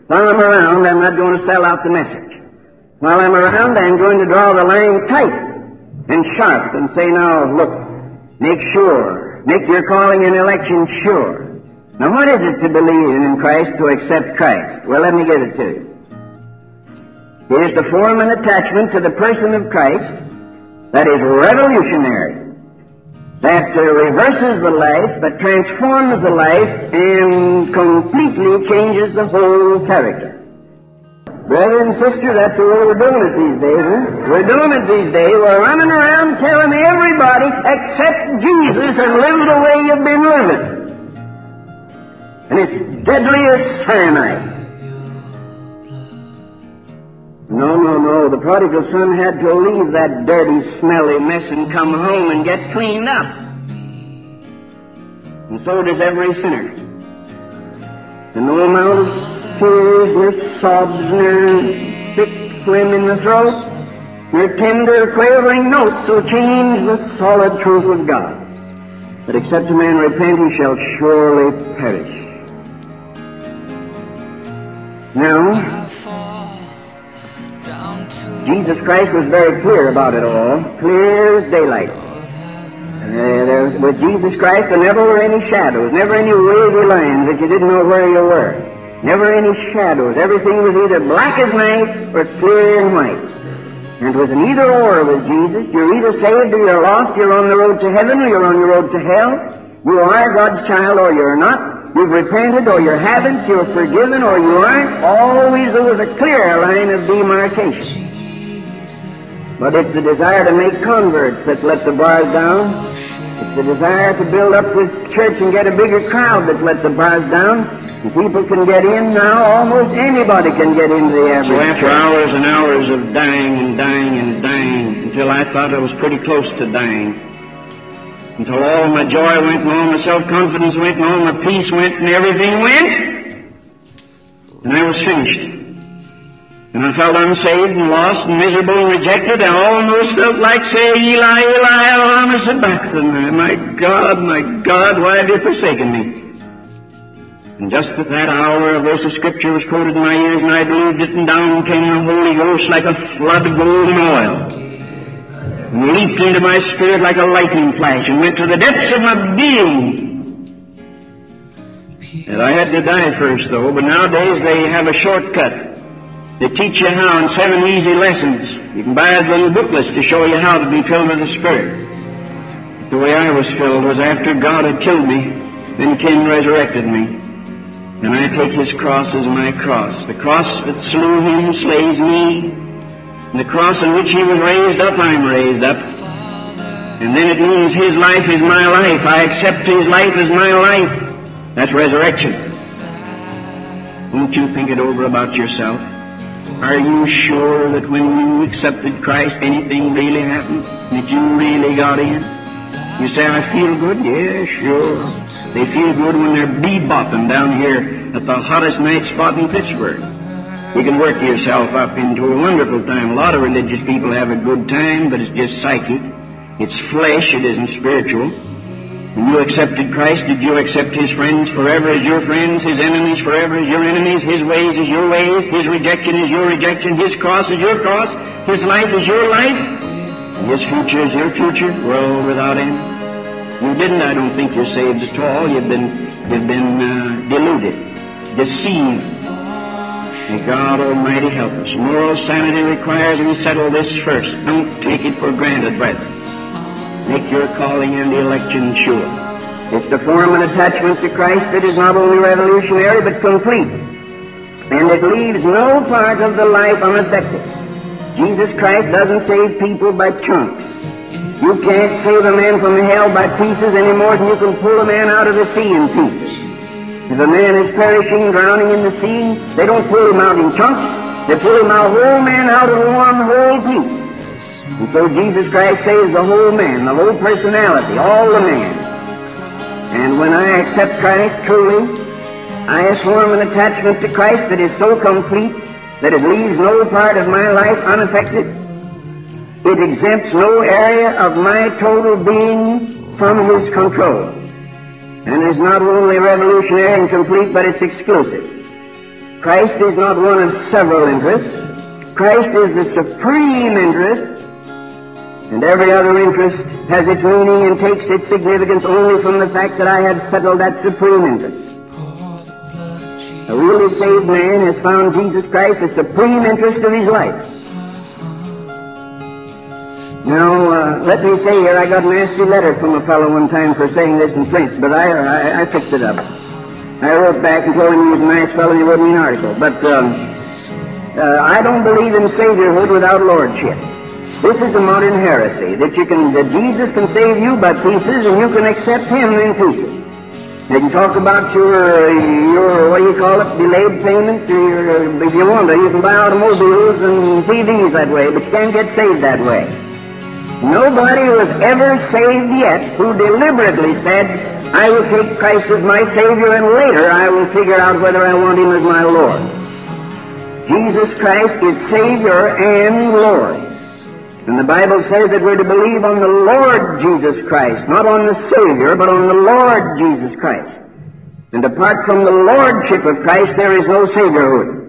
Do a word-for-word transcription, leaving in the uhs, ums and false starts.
While I'm around, I'm not going to sell out the message. While I'm around, I'm going to draw the line tight and sharp and say, now, look, make sure, make your calling and election sure. Now, what is it to believe in Christ, to accept Christ? Well, let me give it to you. It is to form an attachment to the person of Christ that is revolutionary, that uh, reverses the life, that transforms the life, and completely changes the whole character. Brother and sister, that's the way we're doing it these days, huh? We're doing it these days. We're running around telling everybody, accept Jesus and live the way you've been living. And it's deadly as cyanide. No, no, no. The prodigal son had to leave that dirty, smelly mess and come home and get cleaned up. And so does every sinner. And no amount of tears, nor sobs, nor thick phlegm in the throat, nor tender, quavering notes will change the solid truth of God. But except a man repent, he shall surely perish. Now, Jesus Christ was very clear about it all, clear as daylight. Uh, there, with Jesus Christ, there never were any shadows, never any wavy lines that you didn't know where you were. Never any shadows. Everything was either black as night or clear and white. And it was an either or with Jesus. You're either saved or you're lost. You're on the road to heaven or you're on the road to hell. You are God's child or you're not. You've repented or you haven't. You're forgiven or you aren't. Always there was a clear line of demarcation. But it's the desire to make converts that let the bars down. It's the desire to build up this church and get a bigger crowd that let the bars down. And people can get in now. Almost anybody can get into the average So after church. hours and hours of dying and dying and dying, until I thought I was pretty close to dying, until all my joy went and all my self-confidence went and all my peace went and everything went, and I was finished. And I felt unsaved and lost and miserable and rejected. I almost felt like saying, Eli, Eli, lama sabachthani. My God, my God, why have you forsaken me? And just at that hour, a verse of Scripture was quoted in my ears, and I believed it, and down came the Holy Ghost like a flood of golden oil, and leaped into my spirit like a lightning flash, and went to the depths of my being. And I had to die first, though, but nowadays they have a shortcut. They teach you how in seven easy lessons. You can buy a little booklets to show you how to be filled with the Spirit. But the way I was filled was after God had killed me, then came and resurrected me. And I take His cross as my cross. The cross that slew Him slays me. And the cross on which He was raised up, I'm raised up. And then it means His life is my life. I accept His life as my life. That's resurrection. Won't you think it over about yourself? Are you sure that when you accepted Christ, anything really happened? That you really got in? You say, I feel good? Yeah, sure. They feel good when they're bebopping down here at the hottest night spot in Pittsburgh. You can work yourself up into a wonderful time. A lot of religious people have a good time, but it's just psychic. It's flesh, it isn't spiritual. When you accepted Christ, did you accept His friends forever as your friends, His enemies forever as your enemies, His ways as your ways, His rejection is your rejection, His cross is your cross, His life is your life, and His future is your future, world without end? You didn't, I don't think you're saved at all. You've been, you've been uh, deluded, deceived. May God Almighty help us. Moral sanity requires we settle this first. Don't take it for granted, brethren. Make your calling and the election sure. It's to form an attachment to Christ that is not only revolutionary but complete. And it leaves no part of the life unaffected. Jesus Christ doesn't save people by chunks. You can't save a man from hell by pieces any more than you can pull a man out of the sea in pieces. If a man is perishing, drowning in the sea, they don't pull him out in chunks. They pull him out, whole man out of one whole piece. And so Jesus Christ saves the whole man, the whole personality, all the man. And when I accept Christ truly, I form an attachment to Christ that is so complete that it leaves no part of my life unaffected. It exempts no area of my total being from His control. And is not only revolutionary and complete, but it's exclusive. Christ is not one of several interests. Christ is the supreme interest, and every other interest has its meaning and takes its significance only from the fact that I have settled that supreme interest. A really saved man has found Jesus Christ the supreme interest of his life. Now, uh, let me say here, I got a nasty letter from a fellow one time for saying this in French, but I, I, I fixed it up. I wrote back and told him he was a nice fellow and he wrote me an article. But um, uh, I don't believe in saviorhood without lordship. This is a modern heresy, that you can, that Jesus can save you by pieces and you can accept him in pieces. They can talk about your, your, what do you call it, delayed payments, or your, if you want to, you can buy automobiles and T Vs that way, but you can't get saved that way. Nobody was ever saved yet who deliberately said, I will take Christ as my Savior and later I will figure out whether I want him as my Lord. Jesus Christ is Savior and Lord. And the Bible says that we're to believe on the Lord Jesus Christ, not on the Savior, but on the Lord Jesus Christ. And apart from the Lordship of Christ, there is no Saviorhood.